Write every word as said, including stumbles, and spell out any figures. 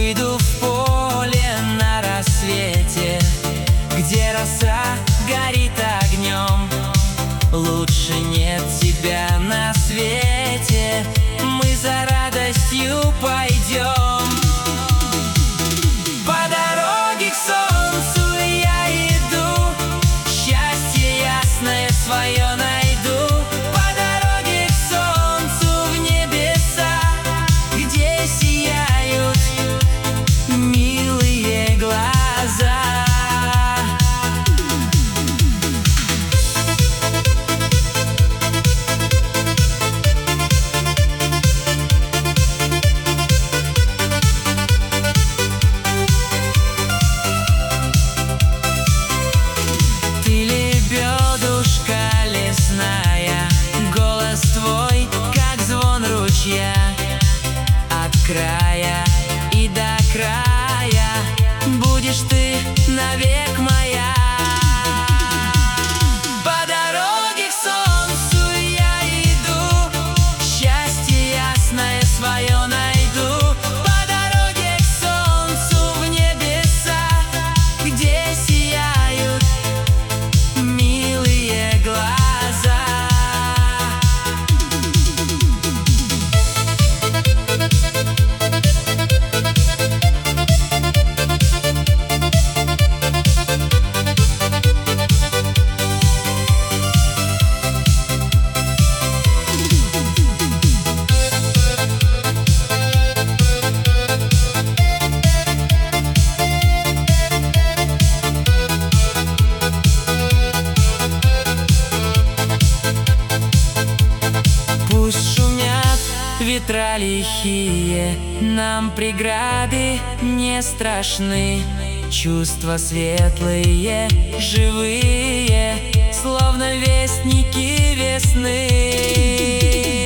Выйду в поле на рассвете, где роса горит огнем. Лучше нет тебя на свете, мы за радостью пойдем. По дороге к солнцу я иду, счастье ясное свое найду. По дороге к солнцу в небеса, где сияют милые глаза. От края и до края будешь ты навек моя. По дороге к солнцу я иду, счастье ясное свое найду. По дороге к солнцу в небеса, где сияют милые глаза. Пусть шумят ветра лихие, нам преграды не страшны. Чувства светлые, живые, словно вестники весны.